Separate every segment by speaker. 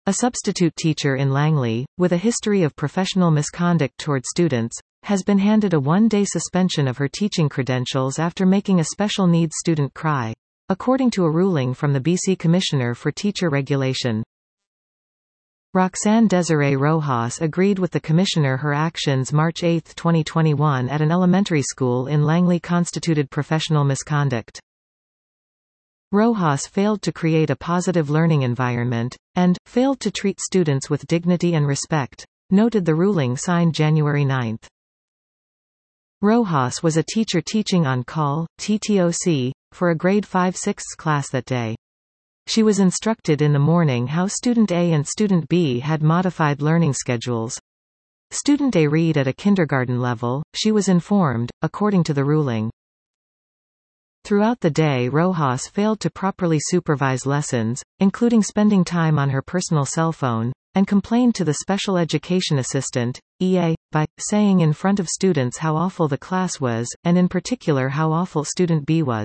Speaker 1: A substitute teacher in Langley, with a history of professional misconduct toward students, has been handed a one-day suspension of her teaching credentials after making a special needs student cry, according to a ruling from the BC Commissioner for Teacher Regulation. Roxanne Desiree Rojas agreed with the Commissioner. Her actions March 8, 2021 at an elementary school in Langley constituted professional misconduct. Rojas failed to create a positive learning environment, and failed to treat students with dignity and respect, noted the ruling signed January 9. Rojas was a teacher teaching on call, TTOC, for a grade 5/6 class that day. She was instructed in the morning how Student A and Student B had modified learning schedules. Student A read at a kindergarten level, she was informed, according to the ruling. Throughout the day, Rojas failed to properly supervise lessons, including spending time on her personal cell phone, and complained to the special education assistant, EA, by saying in front of students how awful the class was, and in particular how awful Student B was.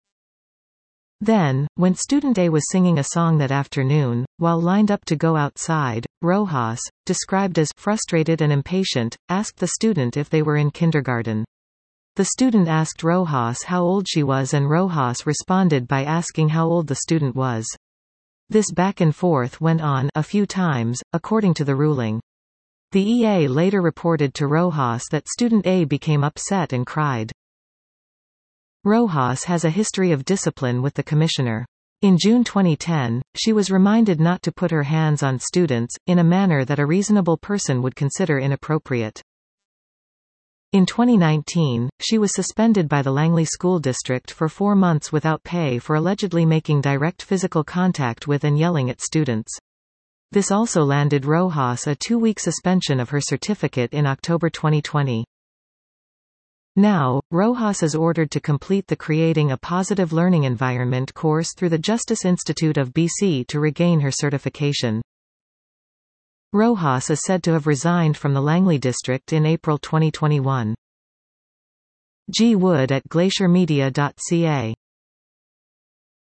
Speaker 1: Then, when Student A was singing a song that afternoon, while lined up to go outside, Rojas, described as frustrated and impatient, asked the student if they were in kindergarten. The student asked Rojas how old she was and Rojas responded by asking how old the student was. This back and forth went on a few times, according to the ruling. The EA later reported to Rojas that Student A became upset and cried. Rojas has a history of discipline with the Commissioner. In June 2010, she was reminded not to put her hands on students, in a manner that a reasonable person would consider inappropriate. In 2019, she was suspended by the Langley School District for 4 months without pay for allegedly making direct physical contact with and yelling at students. This also landed Rojas a 2-week suspension of her certificate in October 2020. Now, Rojas is ordered to complete the Creating a Positive Learning Environment course through the Justice Institute of BC to regain her certification. Rojas is said to have resigned from the Langley district in April 2021. G. Wood at glaciermedia.ca